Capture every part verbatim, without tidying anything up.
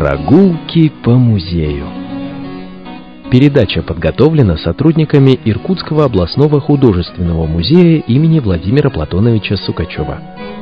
Прогулки по музею. Передача подготовлена сотрудниками Иркутского областного художественного музея имени Владимира Платоновича Сукачева.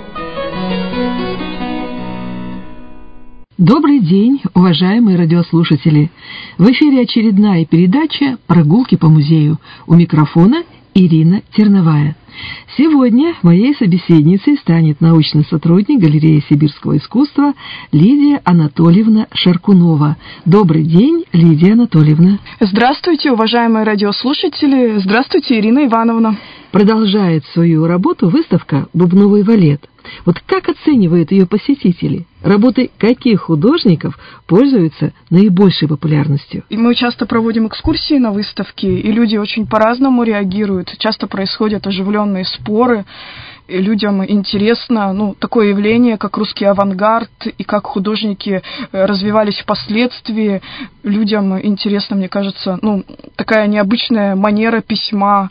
Добрый день, уважаемые радиослушатели! В эфире очередная передача «Прогулки по музею». У микрофона Ирина Терновая. Сегодня моей собеседницей станет научный сотрудник галереи сибирского искусства Лидия Анатольевна Шаркунова. Добрый день, Лидия Анатольевна. Здравствуйте, уважаемые радиослушатели. Здравствуйте, Ирина Ивановна. Продолжает свою работу выставка «Бубновый валет». Вот как оценивают ее посетители? Работы каких художников пользуются наибольшей популярностью? И мы часто проводим экскурсии на выставке, и люди очень по-разному реагируют. Часто происходят оживленные споры. И людям интересно, ну, такое явление, как русский авангард, и как художники развивались впоследствии. Людям интересно, мне кажется, ну, такая необычная манера письма.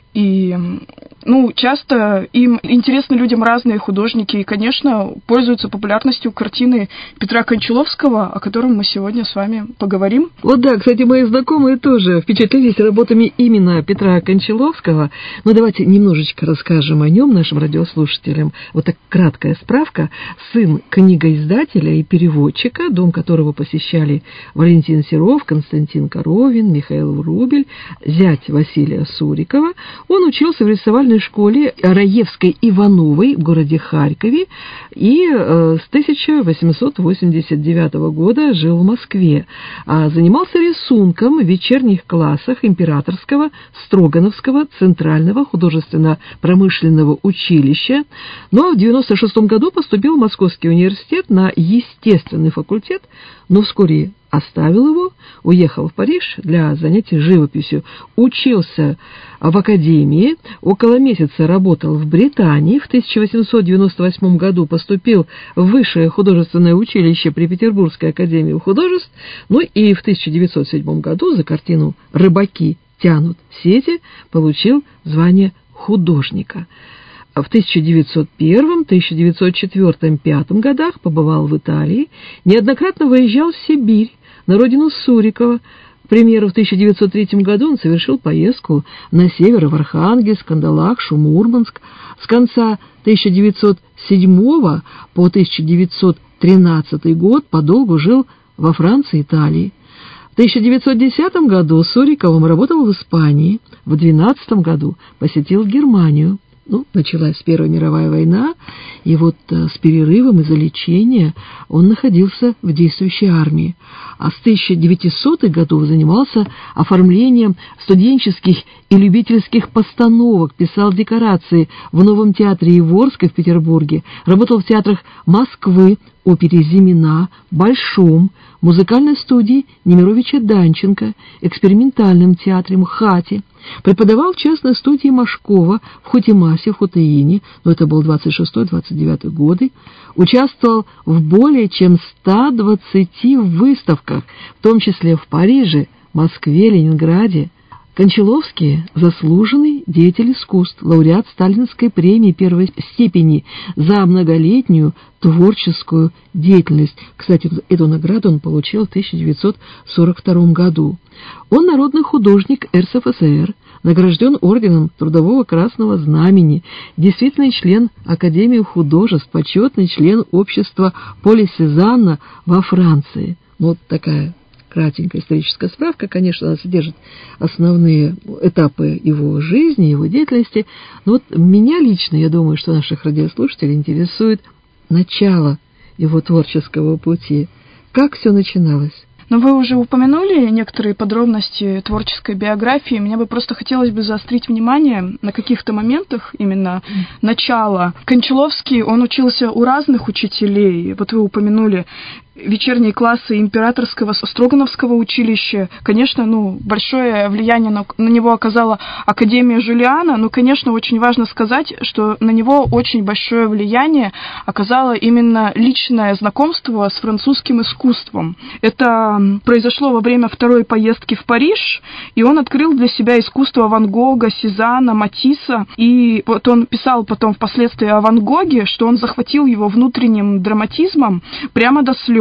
И, ну, часто им интересны людям разные художники, и, конечно, пользуются популярностью картины Петра Кончаловского, о котором мы сегодня с вами поговорим. Вот да, кстати, мои знакомые тоже впечатлились работами именно Петра Кончаловского. Но давайте немножечко расскажем о нем нашим радиослушателям. Вот так краткая справка. Сын книгоиздателя и переводчика, дом которого посещали Валентин Серов, Константин Коровин, Михаил Врубель, зять Василия Сурикова. Он учился в рисовальной школе Раевской-Ивановой в городе Харькове и э, с тысяча восемьсот восемьдесят девятого года жил в Москве. А занимался рисунком в вечерних классах Императорского Строгановского Центрального художественно-промышленного училища, но в девяносто шестом году поступил в Московский университет на естественный факультет, но вскоре оставил его, уехал в Париж для занятий живописью, учился в академии, около месяца работал в Британии, в тысяча восемьсот девяносто восьмом году поступил в Высшее художественное училище при Петербургской академии художеств, ну и в тысяча девятьсот седьмом году за картину «Рыбаки тянут сети» получил звание художника. В тысяча девятьсот первом, тысяча девятьсот четвёртом, тысяча девятьсот пятом годах побывал в Италии, неоднократно выезжал в Сибирь, на родину Сурикова. К примеру, в тысяча девятьсот третьем году он совершил поездку на север, в Архангельск, Кандалакшу, Мурманск. С конца тысяча девятьсот седьмого по тысяча девятьсот тринадцатый год подолгу жил во Франции и Италии. В тысяча девятьсот десятом году Суриковым работал в Испании, в две тысячи двенадцатом году посетил Германию. Ну, началась Первая мировая война, и вот э, с перерывом из-за лечения он находился в действующей армии. А с тысяча девятисотых годов занимался оформлением студенческих и любительских постановок, писал декорации в Новом театре Иворской в Петербурге, работал в театрах Москвы, опере «Зимина», Большом, музыкальной студии Немировича Данченко, экспериментальном театре МХАТе. Преподавал в частной студии Машкова в Хутимасе, в Хутаине, но это был двадцать шестой — двадцать девятый годы. Участвовал в более чем ста двадцати выставках, в том числе в Париже, Москве, Ленинграде. Кончаловский – заслуженный деятель искусств, лауреат Сталинской премии первой степени за многолетнюю творческую деятельность. Кстати, эту награду он получил в тысяча девятьсот сорок втором году. Он народный художник эр эс эф эс эр, награжден орденом Трудового Красного Знамени, действительный член Академии художеств, почетный член общества Поля Сезанна во Франции. Вот такая кратенькая историческая справка, конечно, она содержит основные этапы его жизни, его деятельности, но вот меня лично, я думаю, что наших радиослушателей интересует начало его творческого пути. Как все начиналось? Но вы уже упомянули некоторые подробности творческой биографии. Мне бы просто хотелось бы заострить внимание на каких-то моментах именно начала. Кончаловский, он учился у разных учителей. Вот вы упомянули вечерние классы Императорского Строгановского училища. Конечно, ну, большое влияние на, на него оказала Академия Жулиана, но, конечно, очень важно сказать, что на него очень большое влияние оказало именно личное знакомство с французским искусством. Это произошло во время второй поездки в Париж, и он открыл для себя искусство Ван Гога, Сезанна, Матисса, и вот он писал потом впоследствии о Ван Гоге, что он захватил его внутренним драматизмом прямо до слез.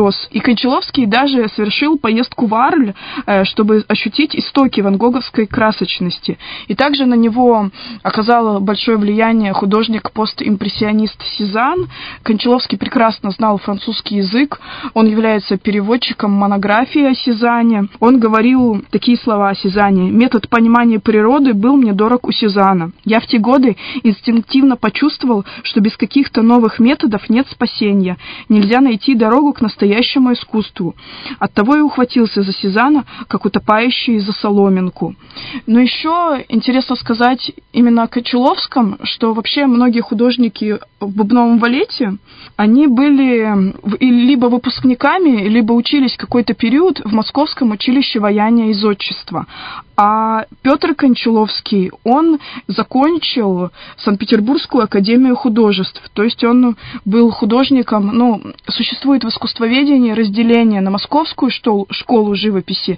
слез. И Кончаловский даже совершил поездку в Арль, чтобы ощутить истоки ван гоговской красочности. И также на него оказало большое влияние художник-постимпрессионист Сезанн. Кончаловский прекрасно знал французский язык, он является переводчиком монографии о Сезанне. Он говорил такие слова о Сезанне: «Метод понимания природы был мне дорог у Сезанна. Я в те годы инстинктивно почувствовал, что без каких-то новых методов нет спасения, нельзя найти дорогу к настоящему искусству. Оттого и ухватился за Сезанна, как утопающий за соломинку». Но еще интересно сказать именно о Кончаловском, что вообще многие художники в бубновом балете, они были либо выпускниками, либо учились какой-то период в Московском училище ваяния и зодчества. А Петр Кончаловский, он закончил Санкт-Петербургскую академию художеств, то есть он был художником, ну, существует в искусствоведении разделение на Московскую школу, школу живописи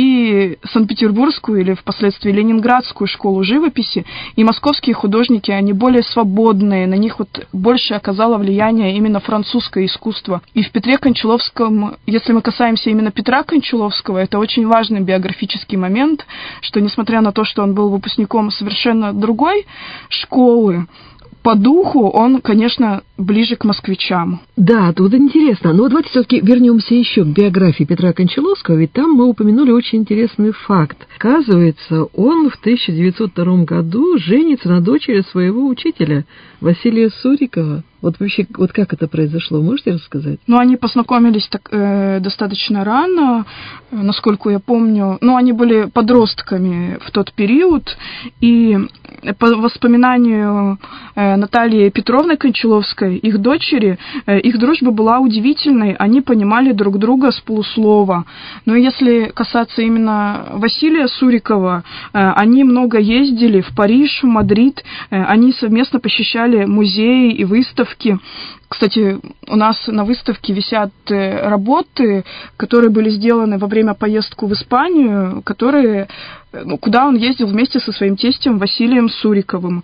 и Санкт-Петербургскую или впоследствии Ленинградскую школу живописи, и московские художники, они более свободные, на них вот больше оказало влияние именно французское искусство. И в Петре Кончаловском, если мы касаемся именно Петра Кончаловского, это очень важный биографический момент, что несмотря на то, что он был выпускником совершенно другой школы, по духу он, конечно, ближе к москвичам. Да, тут интересно. Но давайте все-таки вернемся еще к биографии Петра Кончаловского, ведь там мы упомянули очень интересный факт. Оказывается, он в тысяча девятьсот втором году женится на дочери своего учителя Василия Сурикова. Вот вообще, вот как это произошло, можете рассказать? Ну, они познакомились так, э, достаточно рано, э, насколько я помню. Ну, они были подростками в тот период, и по воспоминанию э, Натальи Петровны Кончаловской, их дочери, э, их дружба была удивительной, они понимали друг друга с полуслова. Но если касаться именно Василия Сурикова, э, они много ездили в Париж, в Мадрид, э, они совместно посещали музеи и выставки. Кстати, у нас на выставке висят работы, которые были сделаны во время поездки в Испанию, которые, ну, куда он ездил вместе со своим тестем Василием Суриковым.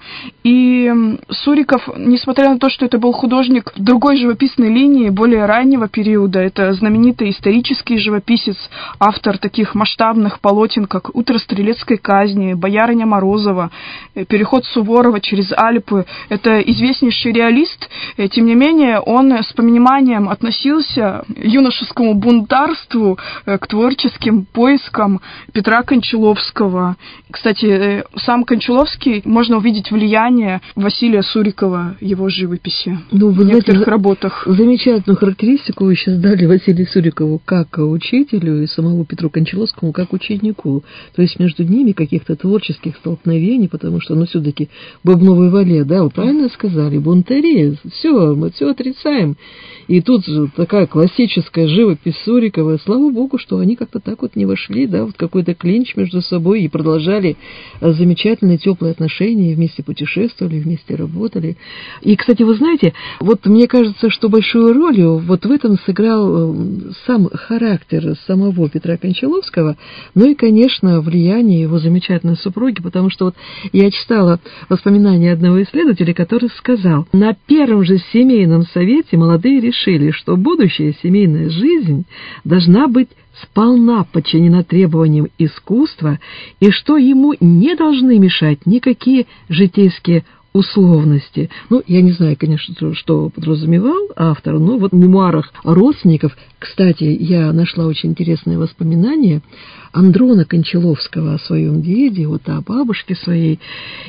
И Суриков, несмотря на то, что это был художник другой живописной линии, более раннего периода, это знаменитый исторический живописец, автор таких масштабных полотен, как «Утро стрелецкой казни», «Боярыня Морозова», «Переход Суворова через Альпы», это известнейший реалист, тем не менее, он с пониманием относился к юношескому бунтарству, к творческим поискам Петра Кончаловского. Кстати, сам Кончаловский, можно увидеть влияние Василия Сурикова, его живописи, ну, в некоторых знаете, работах. Замечательную характеристику вы сейчас дали Василию Сурикову как учителю и самому Петру Кончаловскому как ученику. То есть между ними каких-то творческих столкновений, потому что, ну, все-таки бубновый балет, да, вы правильно сказали, бунтари, все, мы все отрицаем. И тут же такая классическая живопись Сурикова. Слава богу, что они как-то так вот не вошли, да, вот какой-то клинч между собой и продолжали замечательные теплые отношения, вместе путешествовали, вместе работали. И, кстати, вы знаете, вот мне кажется, что большую роль вот в этом сыграл сам характер самого Петра Кончаловского, ну и, конечно, влияние его замечательной супруги, потому что вот я читала воспоминания одного исследователя, который сказал: на первом же семейном совете молодые решили, что будущая семейная жизнь должна быть сполна подчинена требованиям искусства и что ему не должны мешать никакие житейские условности. Ну, я не знаю, конечно, что подразумевал автор, но вот в мемуарах родственников, кстати, я нашла очень интересные воспоминания Андрона Кончаловского о своем деде, вот о бабушке своей.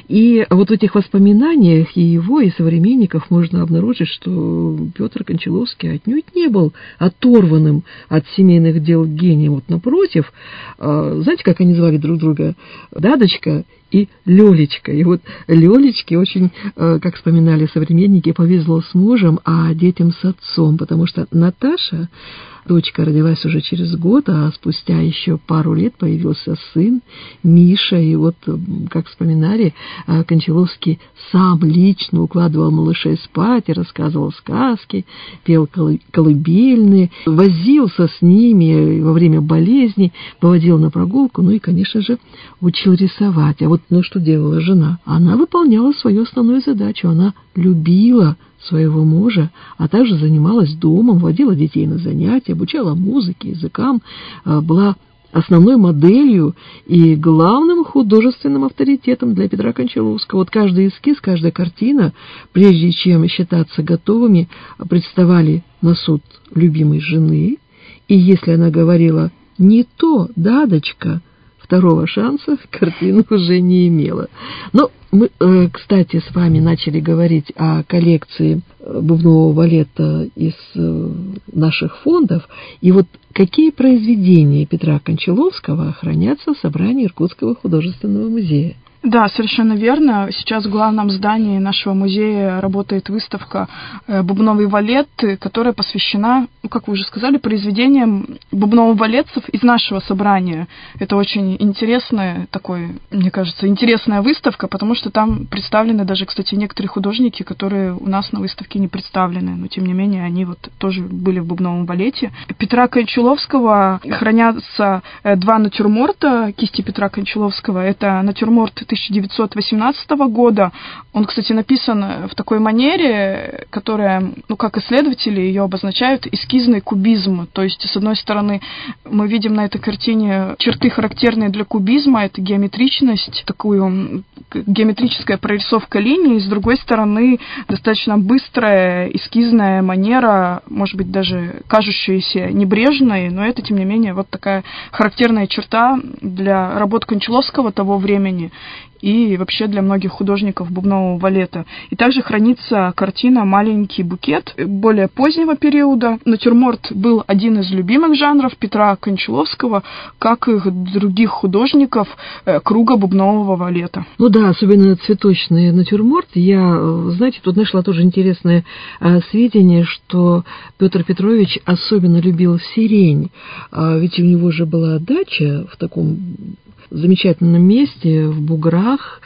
И вот в этих воспоминаниях и его, и современников можно обнаружить, что Петр Кончаловский отнюдь не был оторванным от семейных дел гением. Вот напротив, знаете, как они звали друг друга? Дадочка и Лёлечка. И вот Лёлечке очень, как вспоминали современники, повезло с мужем, а детям с отцом, потому что Наташа, дочка, родилась уже через год, а спустя еще пару лет появился сын Миша. И вот, как вспоминали, Кончаловский сам лично укладывал малышей спать и рассказывал сказки, пел колыбельные, возился с ними во время болезни, поводил на прогулку, ну и, конечно же, учил рисовать. А вот, ну, что делала жена? Она выполняла свою основную задачу. Она любила своего мужа, а также занималась домом, водила детей на занятия, обучала музыке, языкам, была основной моделью и главным художественным авторитетом для Петра Кончаловского. Вот каждый эскиз, каждая картина, прежде чем считаться готовыми, представали на суд любимой жены, и если она говорила «не то, дадочка», второго шанса картина уже не имела. Но мы, кстати, с вами начали говорить о коллекции бубнового балета из наших фондов. И вот какие произведения Петра Кончаловского хранятся в собрании Иркутского художественного музея? Да, совершенно верно. Сейчас в главном здании нашего музея работает выставка «Бубновый балет», которая посвящена, ну, как вы уже сказали, произведениям бубново-балетцев из нашего собрания. Это очень интересная, такой, мне кажется, интересная выставка, потому что там представлены даже, кстати, некоторые художники, которые у нас на выставке не представлены, но тем не менее они вот тоже были в бубновом балете. Петра Кончаловского хранятся два натюрморта кисти Петра Кончаловского. Это натюрморт тысяча девятьсот восемнадцатого года. Он, кстати, написан в такой манере, которая, ну, как исследователи ее обозначают, эскизный кубизм. То есть, с одной стороны, мы видим на этой картине черты, характерные для кубизма, это геометричность, такую геометрическая прорисовка линий, с другой стороны, достаточно быстрая эскизная манера, может быть, даже кажущаяся небрежной, но это, тем не менее, вот такая характерная черта для работ Кончаловского того времени и вообще для многих художников бубнового балета. И также хранится картина «Маленький букет» более позднего периода. Натюрморт был один из любимых жанров Петра Кончаловского, как и других художников круга бубнового балета. Ну да, особенно цветочный натюрморт. Я, знаете, тут нашла тоже интересное сведение, что Петр Петрович особенно любил сирень, ведь у него же была дача в таком замечательном месте, в буграх,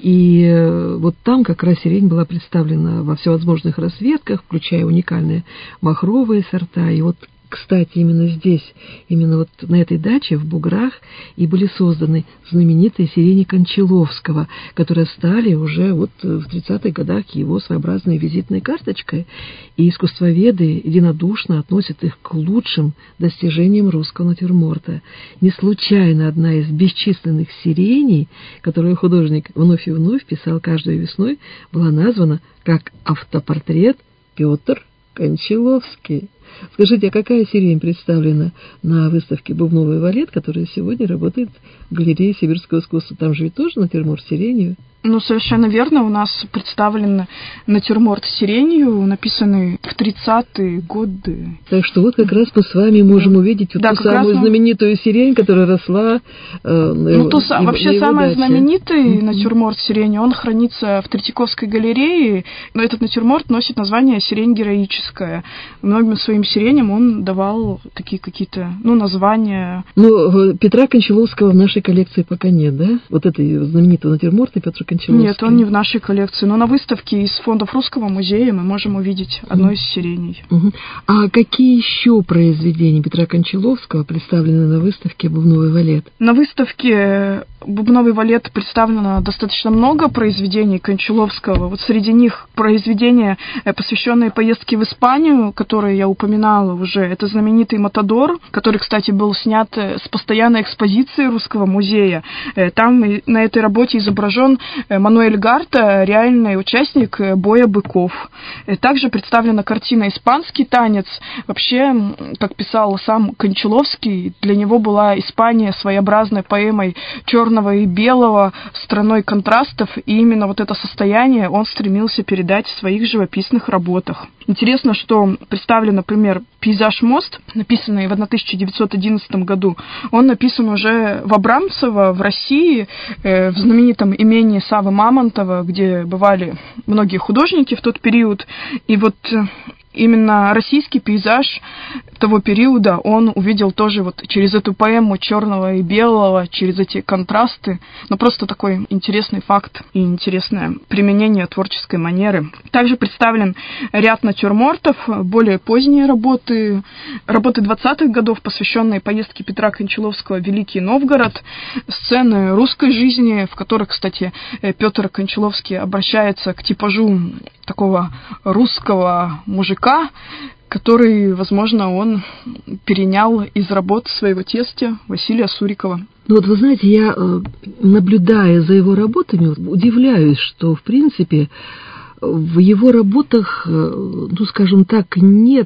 и вот там как раз сирень была представлена во всевозможных расцветках, включая уникальные махровые сорта, и вот, кстати, именно здесь, именно вот на этой даче в буграх и были созданы знаменитые сирени Кончаловского, которые стали уже вот в тридцатых годах его своеобразной визитной карточкой, и искусствоведы единодушно относят их к лучшим достижениям русского натюрморта. Не случайно одна из бесчисленных сиреней, которую художник вновь и вновь писал каждой весной, была названа как автопортрет Петр Кончаловский. Скажите, а какая сирень представлена на выставке «Бубновый балет», которая сегодня работает в галерее Сибирского искусства? Там же ведь тоже натюрморт сиренью. Ну, совершенно верно. У нас представлен натюрморт сиренью, написанный в тридцатые годы. Так что вот как раз мы с вами можем увидеть вот да, ту самую мы... знаменитую сирень, которая росла э, на ну, его, то, на вообще его самый даче. знаменитый mm-hmm. натюрморт сиренью, он хранится в Третьяковской галерее, но этот натюрморт носит название «Сирень героическая». Многим своим сиреням он давал такие какие-то, ну, названия. Ну, Петра Кончаловского в нашей коллекции пока нет, да? Вот этой знаменитого натюрморта Петра Кончаловский. Нет, он не в нашей коллекции, но на выставке из фондов Русского музея мы можем увидеть одно mm. из сиреней. Uh-huh. А какие еще произведения Петра Кончаловского представлены на выставке «Бубновый балет»? На выставке «Бубновый балет» представлено достаточно много произведений Кончаловского. Вот среди них произведения, посвященные поездке в Испанию, которые я упоминала уже. Это знаменитый «Матадор», который, кстати, был снят с постоянной экспозиции Русского музея. Там на этой работе изображен Мануэль Гарта, реальный участник боя быков. Также представлена картина «Испанский танец». Вообще, как писал сам Кончаловский, для него была Испания своеобразной поэмой черного и белого, страной контрастов, и именно вот это состояние он стремился передать в своих живописных работах. Интересно, что представлен, например, пейзаж «Мост», написанный в тысяча девятьсот одиннадцатом году. Он написан уже в Абрамцево, в России, в знаменитом имении Саввы Мамонтова, где бывали многие художники в тот период. И вот именно российский пейзаж того периода он увидел тоже вот через эту поэму черного и белого, через эти контрасты. Но просто такой интересный факт и интересное применение творческой манеры. Также представлен ряд натюрмортов, более поздние работы, работы двадцатых годов, посвященные поездке Петра Кончаловского в Великий Новгород, сцены русской жизни, в которых, кстати, Петр Кончаловский обращается к типажу такого русского мужика, который, возможно, он перенял из работ своего тестя Василия Сурикова. Ну вот вы знаете, я, наблюдая за его работами, удивляюсь, что, в принципе, в его работах, ну, скажем так, нет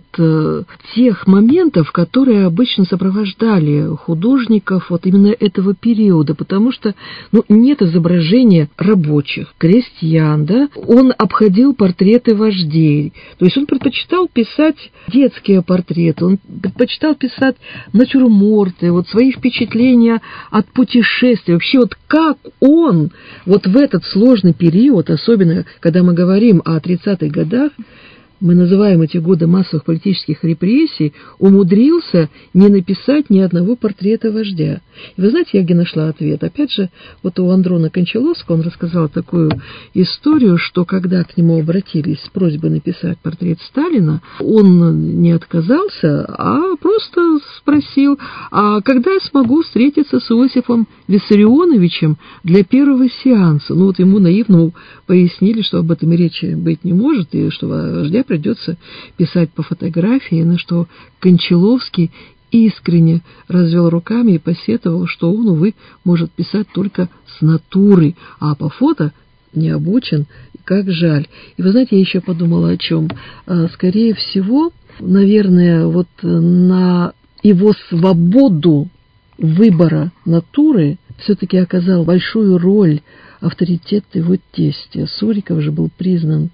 тех моментов, которые обычно сопровождали художников вот именно этого периода, потому что, ну, нет изображения рабочих, крестьян, да, он обходил портреты вождей, то есть он предпочитал писать детские портреты, он предпочитал писать натюрморты, вот свои впечатления от путешествий, вообще вот как он вот в этот сложный период, особенно когда мы говорим о тридцатых годах, мы называем эти годы массовых политических репрессий, умудрился не написать ни одного портрета вождя. И вы знаете, я где нашла ответ? Опять же, вот у Андрона Кончаловского он рассказал такую историю, что когда к нему обратились с просьбой написать портрет Сталина, он не отказался, а просто спросил, а когда я смогу встретиться с Иосифом Виссарионовичем для первого сеанса? Ну вот ему наивному пояснили, что об этом и речи быть не может, и что вождя придется писать по фотографии, на что Кончаловский искренне развел руками и посетовал, что он, увы, может писать только с натуры, а по фото не обучен, как жаль. И вы знаете, я еще подумала о чем. Скорее всего, наверное, вот на его свободу выбора натуры все-таки оказал большую роль авторитет его тестя. Суриков же был признан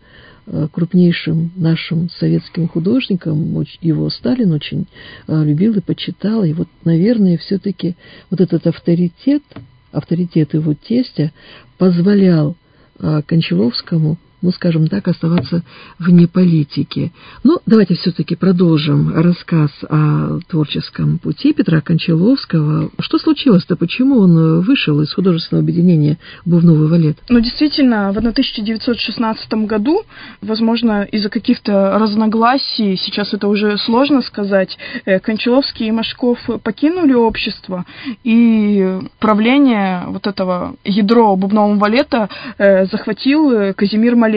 крупнейшим нашим советским художником, его Сталин очень любил и почитал, и вот, наверное, все-таки вот этот авторитет, авторитет его тестя позволял Кончаловскому, ну, скажем так, оставаться вне политики. Но давайте все-таки продолжим рассказ о творческом пути Петра Кончаловского. Что случилось-то? Почему он вышел из художественного объединения «Бубновый валет»? Ну, действительно, в тысяча девятьсот шестнадцатом году, возможно, из-за каких-то разногласий, сейчас это уже сложно сказать, Кончаловский и Машков покинули общество, и правление вот этого ядро «Бубнового валета» захватил Казимир Малевич.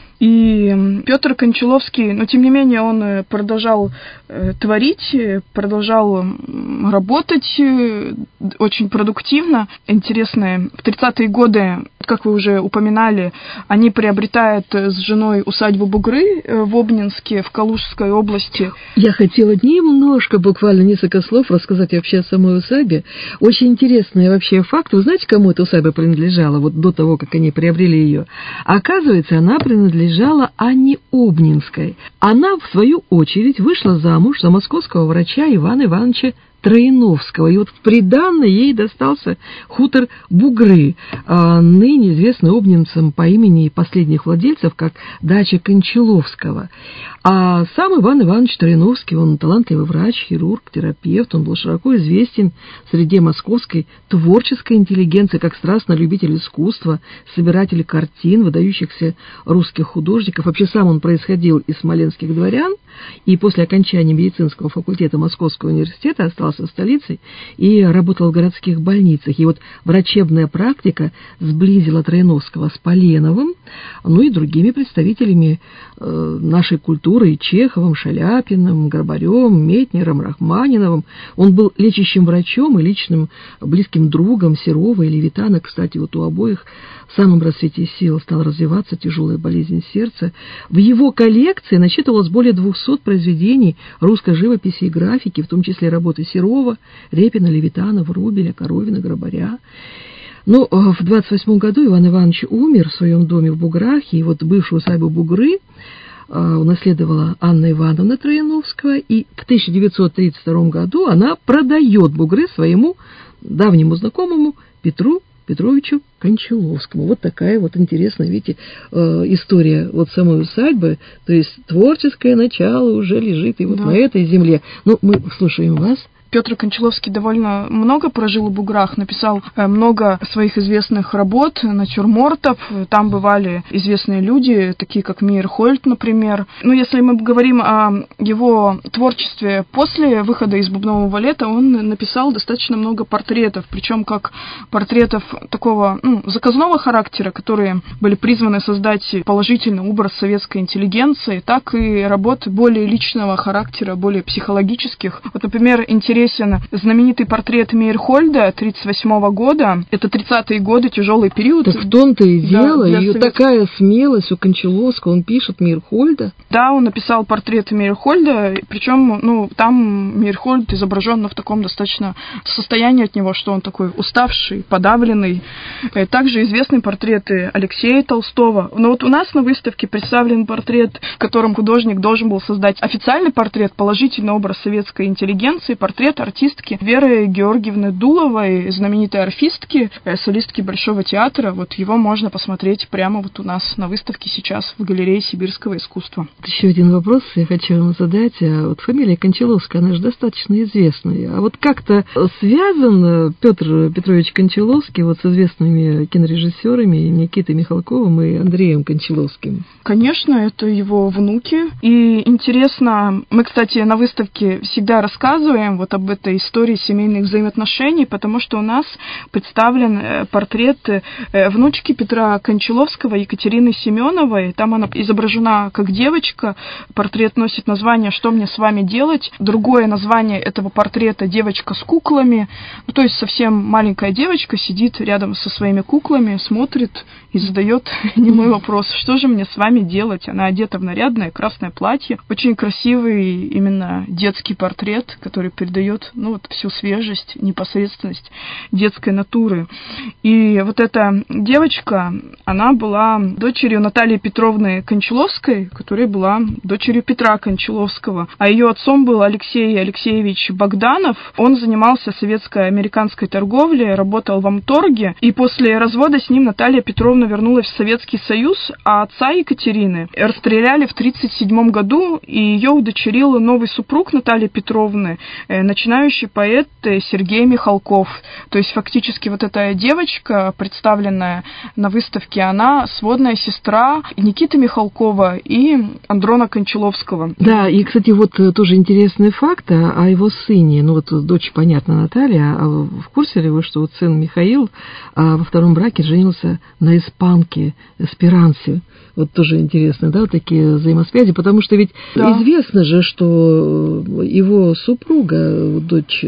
И Петр Кончаловский, но тем не менее он продолжал э, творить, продолжал работать э, очень продуктивно. Интересно, в тридцатые годы, как вы уже упоминали, они приобретают с женой усадьбу Бугры э, в Обнинске, в Калужской области. Я хотела немножко, буквально несколько слов рассказать вообще о самой усадьбе. Очень интересный вообще факт. Вы знаете, кому эта усадьба принадлежала, вот до того, как они приобрели ее? Оказывается, она принадлежала Анне Обнинской. Она, в свою очередь, вышла замуж за московского врача Ивана Ивановича Троиновского. И вот в приданное ей достался хутор Бугры, ныне известный обнинцам по имени последних владельцев, как дача Кончаловского. А сам Иван Иванович Троиновский, он талантливый врач, хирург, терапевт, он был широко известен среди московской творческой интеллигенции, как страстный любитель искусства, собиратель картин, выдающихся русских художников. Вообще сам он происходил из смоленских дворян, и после окончания медицинского факультета Московского университета остался в столице и работал в городских больницах. И вот врачебная практика сблизила Троиновского с Поленовым, ну и другими представителями э, нашей культуры, и Чеховым, Шаляпиным, Горбарем, Метнером, Рахманиновым. Он был лечащим врачом и личным близким другом Серова и Левитана. Кстати, вот у обоих в самом расцвете сил стала развиваться тяжелая болезнь сердца. В его коллекции насчитывалось более двухсот произведений русской живописи и графики, в том числе работы Серова, Репина, Левитана, Врубеля, Коровина, Грабаря. Но в двадцать восьмом году Иван Иванович умер в своем доме в Буграх, и вот бывшую усадьбу Бугры унаследовала Анна Ивановна Троиновская, и в тысяча девятьсот тридцать втором году она продает Бугры своему давнему знакомому Петру Петровичу Кончаловскому. Вот такая вот интересная, видите, история вот самой усадьбы, то есть творческое начало уже лежит и вот да. на этой земле. Ну, мы слушаем вас. Петр Кончаловский довольно много прожил в Буграх, написал много своих известных работ, натюрмортов. Там бывали известные люди, такие как Мейерхольд, например. Ну, если мы говорим о его творчестве после выхода из «Бубнового лета», он написал достаточно много портретов, причем как портретов такого, ну, заказного характера, которые были призваны создать положительный образ советской интеллигенции, так и работ более личного характера, более психологических. Вот, например, интересен знаменитый портрет Мейерхольда тридцать восьмого года. Это тридцатые годы, тяжелый период. Так в том-то и дело, да, и совет... такая смелость у Кончаловского, он пишет Мейерхольда. Да, он написал портрет Мейерхольда, причем, ну, там Мейерхольд изображен, ну, в таком достаточно состоянии от него, что он такой уставший, подавленный. Также известны портреты Алексея Толстого. Но вот у нас на выставке представлен портрет, в котором художник должен был создать официальный портрет, положительный образ советской интеллигенции, портрет артистки Веры Георгиевны Дуловой, знаменитой орфистки, солистки Большого театра. Вот его можно посмотреть прямо вот у нас на выставке сейчас в галерее сибирского искусства. Еще один вопрос я хочу вам задать. Вот фамилия Кончаловская, она же достаточно известная. А вот как-то связан Петр Петрович Кончаловский вот с известными кинорежиссерами Никитой Михалковым и Андреем Кончаловским? Конечно, это его внуки. И интересно, мы, кстати, на выставке всегда рассказываем вот об этой истории семейных взаимоотношений, потому что у нас представлен портрет внучки Петра Кончаловского, Екатерины Семеновой. Там она изображена как девочка. Портрет носит название «Что мне с вами делать?». Другое название этого портрета «Девочка с куклами». Ну, то есть совсем маленькая девочка сидит рядом со своими куклами, смотрит и задает немой вопрос: что же мне с вами делать? Она одета в нарядное красное платье. Очень красивый именно детский портрет, который передает, ну, вот всю свежесть, непосредственность детской натуры. И вот эта девочка, она была дочерью Натальи Петровны Кончаловской, которая была дочерью Петра Кончаловского. А ее отцом был Алексей Алексеевич Богданов. Он занимался советско-американской торговлей, работал в Амторге. И после развода с ним Наталья Петровна вернулась в Советский Союз, а отца Екатерины расстреляли в тридцать седьмом году, и ее удочерил новый супруг Натальи Петровны, начинающий поэт Сергей Михалков. То есть фактически вот эта девочка, представленная на выставке, она сводная сестра Никиты Михалкова и Андрона Кончаловского. Да, и, кстати, вот тоже интересный факт о его сыне. Ну вот дочь, понятно, Наталья, а в курсе ли вы, что вот сын Михаил во втором браке женился на испанке Эсперансе? Вот тоже интересно, да, вот такие взаимосвязи, потому что ведь да. известно же, что его супруга, дочь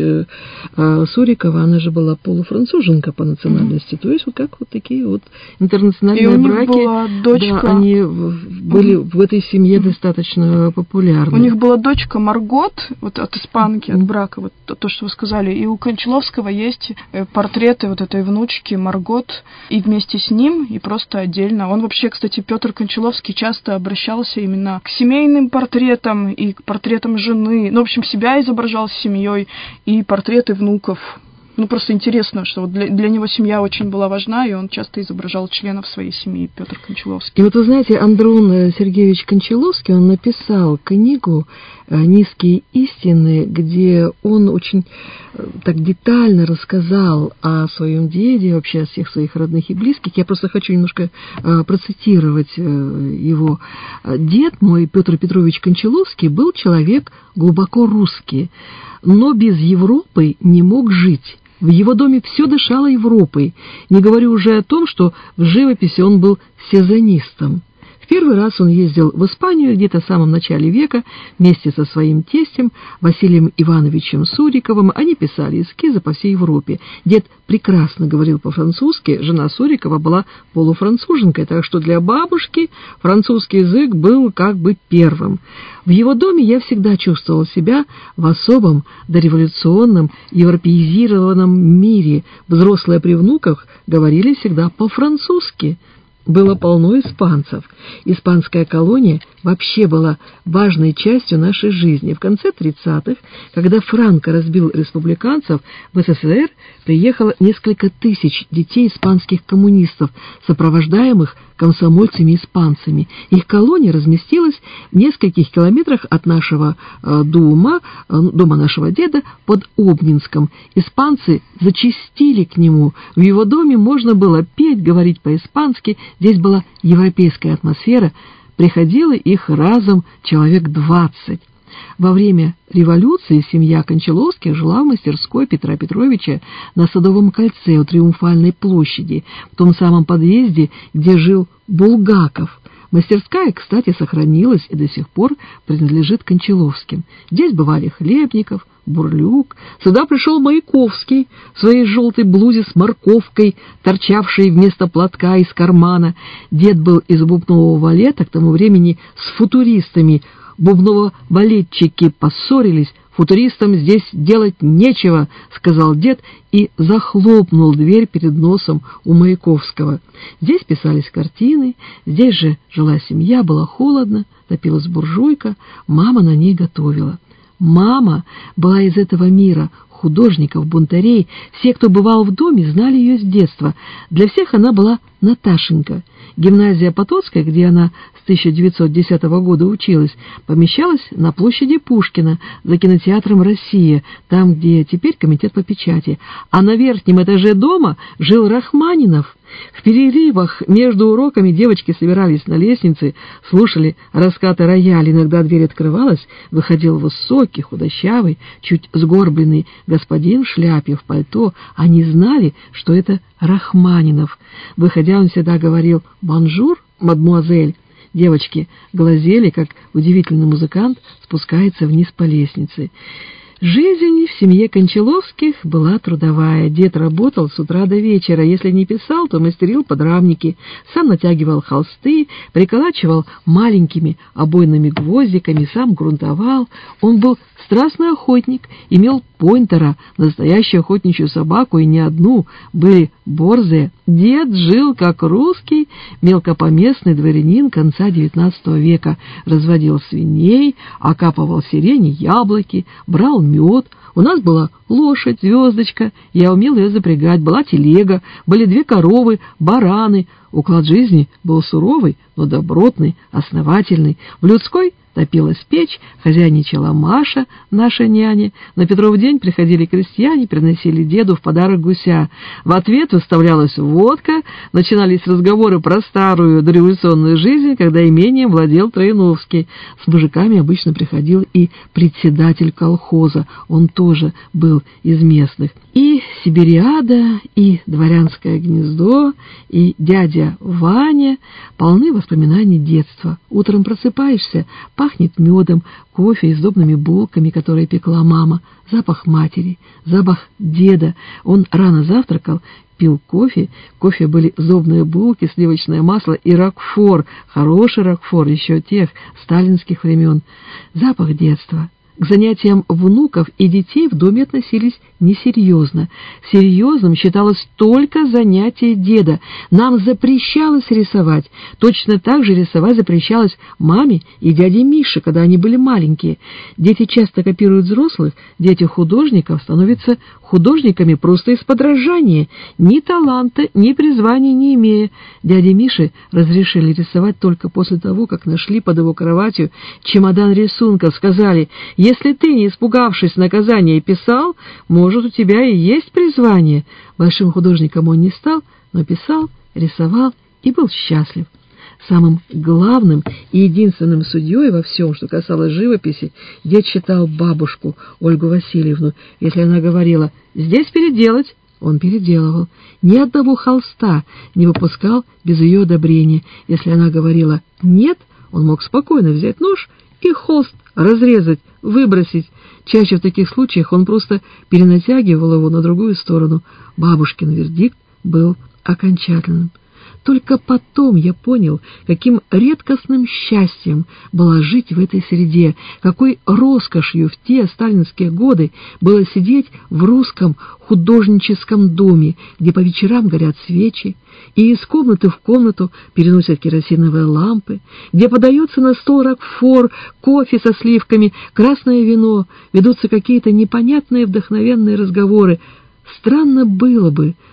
Сурикова, она же была полуфранцуженка по национальности, mm-hmm. то есть вот как вот такие вот интернациональные и у браки, них была дочка... да, они были mm-hmm. в этой семье mm-hmm. достаточно популярны. У них была дочка Маргот, вот от испанки, mm-hmm. от брака, вот то, что вы сказали, и у Кончаловского есть портреты вот этой внучки Маргот, и вместе с ним, и просто отдельно. Он вообще, кстати, Петр Кончаловский часто обращался именно к семейным портретам и к портретам жены. Ну, в общем, себя изображал с семьей и портреты внуков. Ну, просто интересно, что вот для, для него семья очень была важна, и он часто изображал членов своей семьи, Петр Кончаловский. И вот вы знаете, Андрон Сергеевич Кончаловский, он написал книгу «Низкие истины», где он очень так детально рассказал о своем деде, вообще о всех своих родных и близких. Я просто хочу немножко процитировать его. «Дед мой, Петр Петрович Кончаловский, был человек глубоко русский, но без Европы не мог жить. В его доме все дышало Европой, не говорю уже о том, что в живописи он был сезонистом. В первый раз он ездил в Испанию где-то в самом начале века вместе со своим тестем Василием Ивановичем Суриковым. Они писали эскизы по всей Европе. Дед прекрасно говорил по-французски, жена Сурикова была полуфранцуженкой, так что для бабушки французский язык был как бы первым. В его доме я всегда чувствовал себя в особом дореволюционном европеизированном мире. Взрослые при внуках говорили всегда по-французски. Было полно испанцев. Испанская колония вообще была важной частью нашей жизни. В конце тридцатых, когда Франко разбил республиканцев, в СССР приехало несколько тысяч детей испанских коммунистов, сопровождаемых комсомольцами-испанцами. Их колония разместилась в нескольких километрах от нашего э, дома, э, дома нашего деда под Обнинском. Испанцы зачастили к нему. В его доме можно было петь, говорить по-испански. Здесь была европейская атмосфера. Приходило их разом человек двадцать. Во время революции семья Кончаловских жила в мастерской Петра Петровича на Садовом кольце у Триумфальной площади, в том самом подъезде, где жил Булгаков. Мастерская, кстати, сохранилась и до сих пор принадлежит Кончаловским. Здесь бывали Хлебников, Бурлюк. Сюда пришел Маяковский в своей желтой блузе с морковкой, торчавшей вместо платка из кармана. Дед был из бубнового балета, к тому времени с футуристами. Бубново-балетчики поссорились. «Футуристам здесь делать нечего», — сказал дед и захлопнул дверь перед носом у Маяковского. Здесь писались картины, здесь же жила семья, было холодно, топилась буржуйка, мама на ней готовила. Мама была из этого мира, художников, бунтарей. Все, кто бывал в доме, знали ее с детства. Для всех она была Наташенька. Гимназия Потоцкая, где она с тысяча девятьсот десятого года училась, помещалась на площади Пушкина за кинотеатром «Россия», там, где теперь комитет по печати. А на верхнем этаже дома жил Рахманинов. В перерывах между уроками девочки собирались на лестнице, слушали раскаты рояля. Иногда дверь открывалась, выходил высокий, худощавый, чуть сгорбленный господин в шляпе, в пальто. Они знали, что это Рахманинов. Выходя, он всегда говорил «Бонжур, мадмуазель». Девочки глазели, как удивительный музыкант спускается вниз по лестнице. Жизнь в семье Кончаловских была трудовая. Дед работал с утра до вечера. Если не писал, то мастерил подрамники, сам натягивал холсты, приколачивал маленькими обойными гвоздиками, сам грунтовал. Он был страстный охотник, имел пойнтера, настоящую охотничью собаку, и не одну, были борзые. Дед жил как русский мелкопоместный дворянин конца девятнадцатого века, разводил свиней, окапывал сирени, яблоки, брал мед. У нас была лошадь, звездочка, я умел ее запрягать, была телега, были две коровы, бараны. Уклад жизни был суровый, но добротный, основательный. В людской топилась печь, хозяйничала Маша, наша няня. На Петров день приходили крестьяне, приносили деду в подарок гуся. В ответ выставлялась водка, начинались разговоры про старую дореволюционную жизнь, когда имением владел Троиновский. С мужиками обычно приходил и председатель колхоза, он тоже был из местных. И Сибириада, и Дворянское гнездо, и дядя Ваня полны воспоминаний детства. Утром просыпаешься, пахнет медом, кофе и сдобными булками, которые пекла мама, запах матери, запах деда. Он рано завтракал, пил кофе, кофе были сдобные булки, сливочное масло и рокфор, хороший рокфор, еще тех сталинских времен. Запах детства. К занятиям внуков и детей в доме относились несерьезно. Серьезным считалось только занятие деда. Нам запрещалось рисовать. Точно так же рисовать запрещалось маме и дяде Мише, когда они были маленькие. Дети часто копируют взрослых, дети художников становятся художниками просто из подражания, ни таланта, ни призвания не имея. Дяде Мише разрешили рисовать только после того, как нашли под его кроватью чемодан рисунков, сказали: «Если ты, не испугавшись наказания, писал, может, у тебя и есть призвание». Большим художником он не стал, но писал, рисовал и был счастлив. Самым главным и единственным судьей во всем, что касалось живописи, дед считал бабушку Ольгу Васильевну. Если она говорила «здесь переделать», он переделывал. Ни одного холста не выпускал без ее одобрения. Если она говорила «нет», он мог спокойно взять нож и холст разрезать, выбросить. Чаще в таких случаях он просто перенатягивал его на другую сторону. Бабушкин вердикт был окончательным. Только потом я понял, каким редкостным счастьем было жить в этой среде, какой роскошью в те сталинские годы было сидеть в русском художническом доме, где по вечерам горят свечи, и из комнаты в комнату переносят керосиновые лампы, где подается на стол рокфор, кофе со сливками, красное вино, ведутся какие-то непонятные вдохновенные разговоры. Странно было бы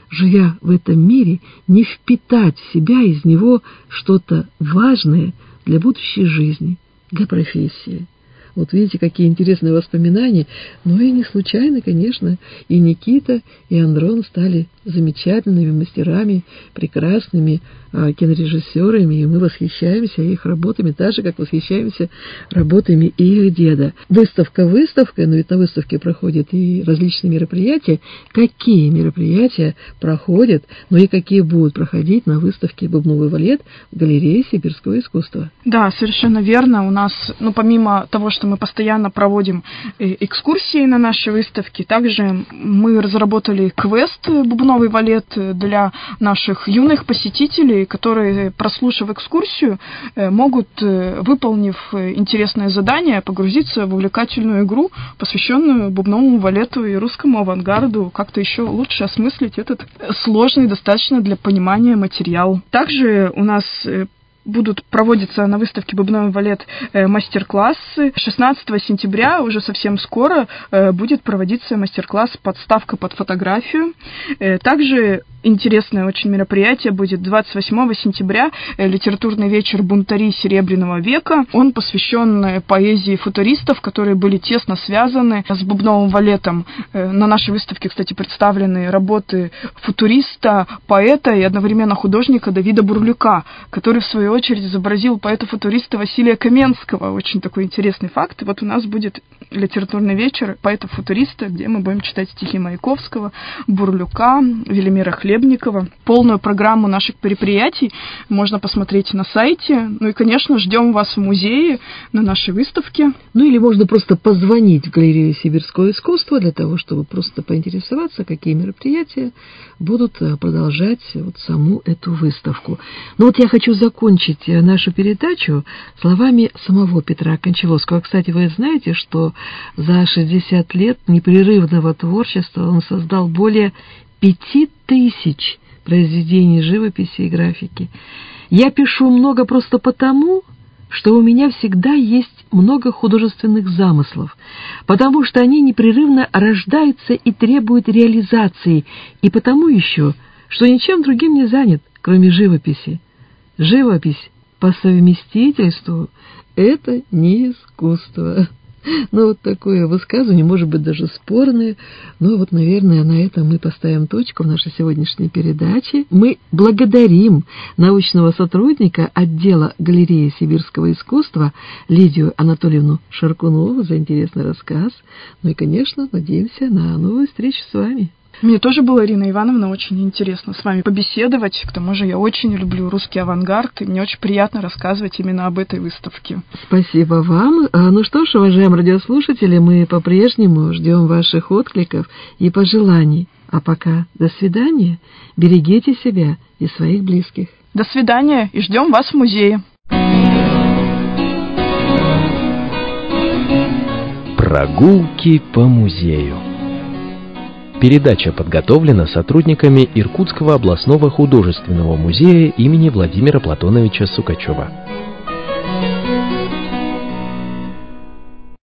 живя в этом мире, не впитать в себя из него что-то важное для будущей жизни, для профессии. Вот видите, какие интересные воспоминания. Ну и не случайно, конечно, и Никита, и Андрон стали замечательными мастерами, прекрасными а, кинорежиссерами, и мы восхищаемся их работами, так же, как восхищаемся работами и их деда. Выставка выставкой, но ведь на выставке проходят и различные мероприятия. Какие мероприятия проходят, ну и какие будут проходить на выставке «Бубновый валет» в галерее сибирского искусства? Да, совершенно верно. У нас, ну, помимо того, что мы постоянно проводим экскурсии на нашей выставке, также мы разработали квест «Бубновый валет» для наших юных посетителей, которые, прослушав экскурсию, могут, выполнив интересное задание, погрузиться в увлекательную игру, посвященную бубновому валету и русскому авангарду, как-то еще лучше осмыслить этот сложный достаточно для понимания материал. Также у нас будут проводиться на выставке «Бубновый валет» мастер-классы. шестнадцатого сентября, уже совсем скоро, будет проводиться мастер-класс «Подставка под фотографию». Также интересное очень мероприятие будет двадцать восьмого сентября, литературный вечер «Бунтари Серебряного века». Он посвящен поэзии футуристов, которые были тесно связаны с бубновым валетом. На нашей выставке, кстати, представлены работы футуриста, поэта и одновременно художника Давида Бурлюка, который, в свою очередь, изобразил поэта-футуриста Василия Каменского. Очень такой интересный факт. И вот у нас будет литературный вечер поэта-футуриста, где мы будем читать стихи Маяковского, Бурлюка, Велимира Хлебникова. Полную программу наших мероприятий можно посмотреть на сайте. Ну и, конечно, ждем вас в музее на нашей выставке. Ну или можно просто позвонить в галерею сибирского искусства для того, чтобы просто поинтересоваться, какие мероприятия будут продолжать вот саму эту выставку. Но вот я хочу закончить нашу передачу словами самого Петра Кончаловского. Кстати, вы знаете, что за шестьдесят лет непрерывного творчества он создал более пяти тысяч произведений живописи и графики. Я пишу много просто потому, что у меня всегда есть много художественных замыслов, потому что они непрерывно рождаются и требуют реализации, и потому еще, что ничем другим не занят, кроме живописи. Живопись по совместительству — это не искусство. Ну, вот такое высказывание, может быть, даже спорное, но вот, наверное, на этом мы поставим точку в нашей сегодняшней передаче. Мы благодарим научного сотрудника отдела галереи сибирского искусства Лидию Анатольевну Шаркунову за интересный рассказ. Ну и, конечно, надеемся на новую встречу с вами. Мне тоже было, Ирина Ивановна, очень интересно с вами побеседовать. К тому же я очень люблю русский авангард, и мне очень приятно рассказывать именно об этой выставке. Спасибо вам. Ну что ж, уважаемые радиослушатели, мы по-прежнему ждем ваших откликов и пожеланий. А пока до свидания. Берегите себя и своих близких. До свидания и ждем вас в музее. Прогулки по музею. Передача подготовлена сотрудниками Иркутского областного художественного музея имени Владимира Платоновича Сукачева.